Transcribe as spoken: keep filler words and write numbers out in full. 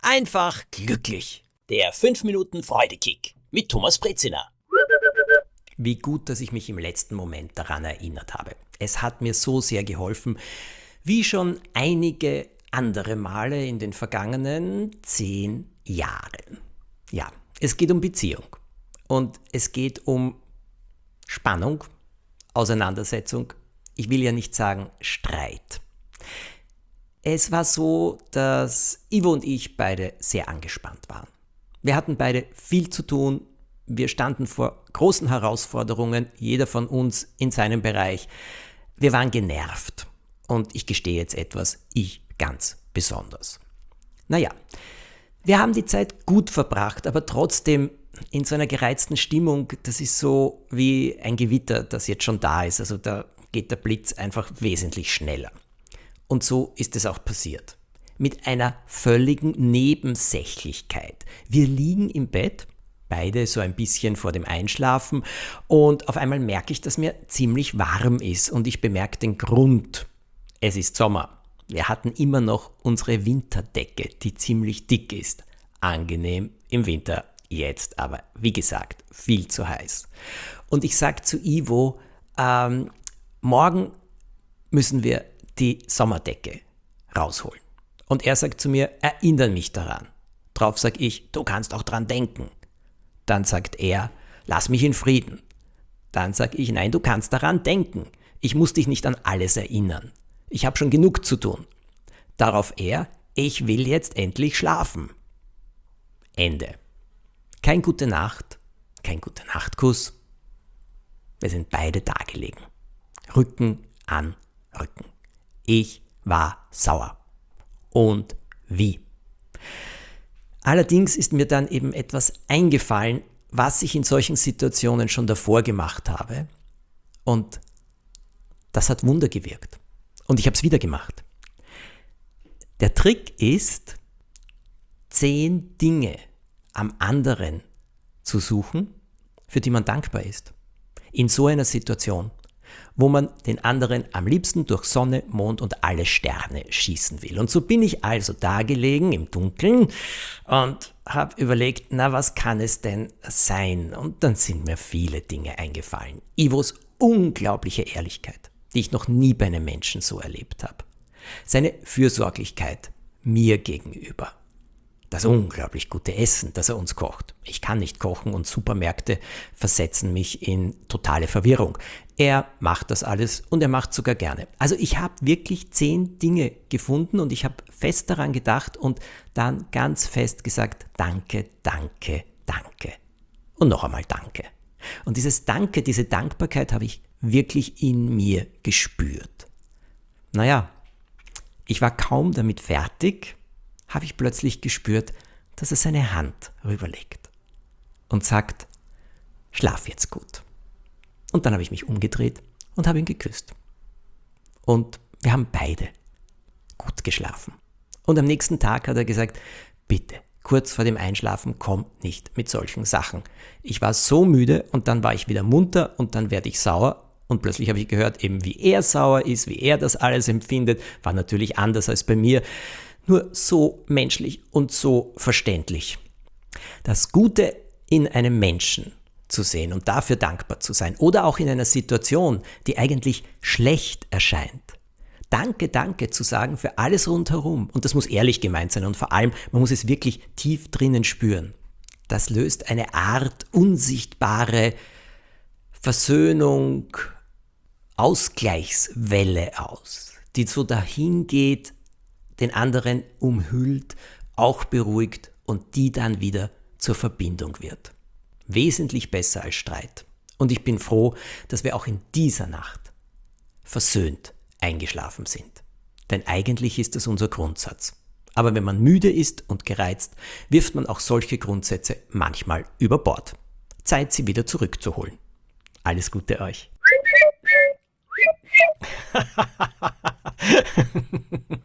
einfach glücklich. Der fünf Minuten Freudekick mit Thomas Brezina. Wie gut, dass ich mich im letzten Moment daran erinnert habe. Es hat mir so sehr geholfen, wie schon einige andere Male in den vergangenen zehn Jahren. Ja, es geht um Beziehung und es geht um Spannung, Auseinandersetzung, ich will ja nicht sagen Streit. Es war so, dass Ivo und ich beide sehr angespannt waren. Wir hatten beide viel zu tun, wir standen vor großen Herausforderungen, jeder von uns in seinem Bereich. Wir waren genervt und ich gestehe jetzt etwas, ich ganz besonders. Naja, wir haben die Zeit gut verbracht, aber trotzdem in so einer gereizten Stimmung, das ist so wie ein Gewitter, das jetzt schon da ist, also da geht der Blitz einfach wesentlich schneller. Und so ist es auch passiert. Mit einer völligen Nebensächlichkeit. Wir liegen im Bett, beide so ein bisschen vor dem Einschlafen und auf einmal merke ich, dass mir ziemlich warm ist und ich bemerke den Grund. Es ist Sommer. Wir hatten immer noch unsere Winterdecke, die ziemlich dick ist. Angenehm im Winter, jetzt aber, wie gesagt, viel zu heiß. Und ich sage zu Ivo, ähm, morgen müssen wir die Sommerdecke rausholen. Und er sagt zu mir, erinnere mich daran. Drauf sage ich, du kannst auch dran denken. Dann sagt er, lass mich in Frieden. Dann sage ich, nein, du kannst daran denken. Ich muss dich nicht an alles erinnern. Ich habe schon genug zu tun. Darauf er, ich will jetzt endlich schlafen. Ende. Kein gute Nacht, kein gute Nachtkuss. Wir sind beide dagelegen. Rücken an Rücken. Ich war sauer. Und wie? Allerdings ist mir dann eben etwas eingefallen, was ich in solchen Situationen schon davor gemacht habe. Und das hat Wunder gewirkt. Und ich habe es wieder gemacht. Der Trick ist, zehn Dinge am anderen zu suchen, für die man dankbar ist. In so einer Situation, wo man den anderen am liebsten durch Sonne, Mond und alle Sterne schießen will. Und so bin ich also da gelegen im Dunkeln und habe überlegt, na, was kann es denn sein? Und dann sind mir viele Dinge eingefallen. Ivos unglaubliche Ehrlichkeit, die ich noch nie bei einem Menschen so erlebt habe. Seine Fürsorglichkeit mir gegenüber. Das unglaublich gute Essen, das er uns kocht. Ich kann nicht kochen und Supermärkte versetzen mich in totale Verwirrung. Er macht das alles und er macht sogar gerne. Also ich habe wirklich zehn Dinge gefunden und ich habe fest daran gedacht und dann ganz fest gesagt, danke, danke, danke. Und noch einmal danke. Und dieses Danke, diese Dankbarkeit habe ich wirklich in mir gespürt. Naja, ich war kaum damit fertig, habe ich plötzlich gespürt, dass er seine Hand rüberlegt und sagt, schlaf jetzt gut. Und dann habe ich mich umgedreht und habe ihn geküsst. Und wir haben beide gut geschlafen. Und am nächsten Tag hat er gesagt, bitte, kurz vor dem Einschlafen, komm nicht mit solchen Sachen. Ich war so müde und dann war ich wieder munter und dann werde ich sauer. Und plötzlich habe ich gehört, eben wie er sauer ist, wie er das alles empfindet, war natürlich anders als bei mir. Nur so menschlich und so verständlich. Das Gute in einem Menschen zu sehen und dafür dankbar zu sein oder auch in einer Situation, die eigentlich schlecht erscheint. Danke, danke zu sagen für alles rundherum. Und das muss ehrlich gemeint sein und vor allem, man muss es wirklich tief drinnen spüren. Das löst eine Art unsichtbare Versöhnung, Ausgleichswelle aus, die so dahin geht, den anderen umhüllt, auch beruhigt und die dann wieder zur Verbindung wird. Wesentlich besser als Streit. Und ich bin froh, dass wir auch in dieser Nacht versöhnt eingeschlafen sind. Denn eigentlich ist das unser Grundsatz. Aber wenn man müde ist und gereizt, wirft man auch solche Grundsätze manchmal über Bord. Zeit, sie wieder zurückzuholen. Alles Gute euch.